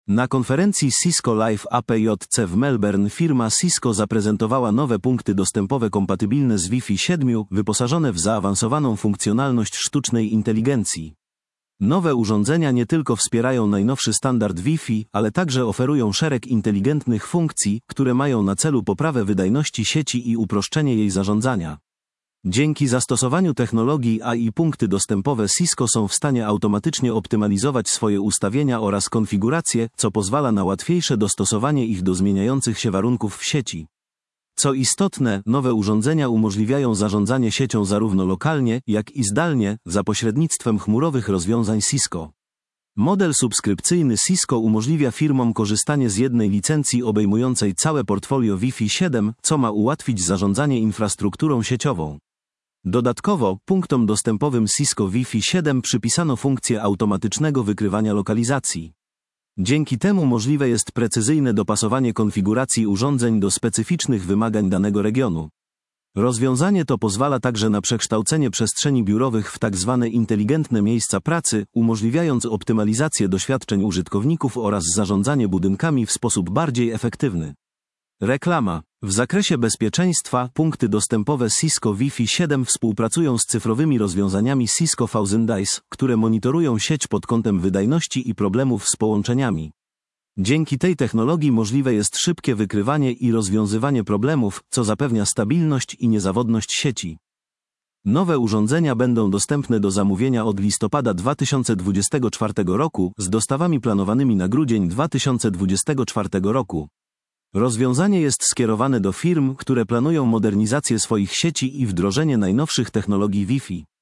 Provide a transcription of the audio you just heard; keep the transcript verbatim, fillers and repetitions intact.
Na konferencji Cisco Live A P J C w Melbourne firma Cisco zaprezentowała nowe punkty dostępowe kompatybilne z Wi-Fi siedem, wyposażone w zaawansowaną funkcjonalność sztucznej inteligencji. Nowe urządzenia nie tylko wspierają najnowszy standard Wi-Fi, ale także oferują szereg inteligentnych funkcji, które mają na celu poprawę wydajności sieci i uproszczenie jej zarządzania. Dzięki zastosowaniu technologii A I punkty dostępowe Cisco są w stanie automatycznie optymalizować swoje ustawienia oraz konfiguracje, co pozwala na łatwiejsze dostosowanie ich do zmieniających się warunków w sieci. Co istotne, nowe urządzenia umożliwiają zarządzanie siecią zarówno lokalnie, jak i zdalnie, za pośrednictwem chmurowych rozwiązań Cisco. Model subskrypcyjny Cisco umożliwia firmom korzystanie z jednej licencji obejmującej całe portfolio Wi-Fi siedem, co ma ułatwić zarządzanie infrastrukturą sieciową. Dodatkowo, punktom dostępowym Cisco Wi-Fi siedem przypisano funkcję automatycznego wykrywania lokalizacji. Dzięki temu możliwe jest precyzyjne dopasowanie konfiguracji urządzeń do specyficznych wymagań danego regionu. Rozwiązanie to pozwala także na przekształcenie przestrzeni biurowych w tzw. inteligentne miejsca pracy, umożliwiając optymalizację doświadczeń użytkowników oraz zarządzanie budynkami w sposób bardziej efektywny. Reklama. W zakresie bezpieczeństwa punkty dostępowe Cisco Wi-Fi siedem współpracują z cyfrowymi rozwiązaniami Cisco Fauzendice, które monitorują sieć pod kątem wydajności i problemów z połączeniami. Dzięki tej technologii możliwe jest szybkie wykrywanie i rozwiązywanie problemów, co zapewnia stabilność i niezawodność sieci. Nowe urządzenia będą dostępne do zamówienia od listopada dwa tysiące dwudziestego czwartego roku, z dostawami planowanymi na grudzień dwa tysiące dwudziestego czwartego roku. Rozwiązanie jest skierowane do firm, które planują modernizację swoich sieci i wdrożenie najnowszych technologii Wi-Fi.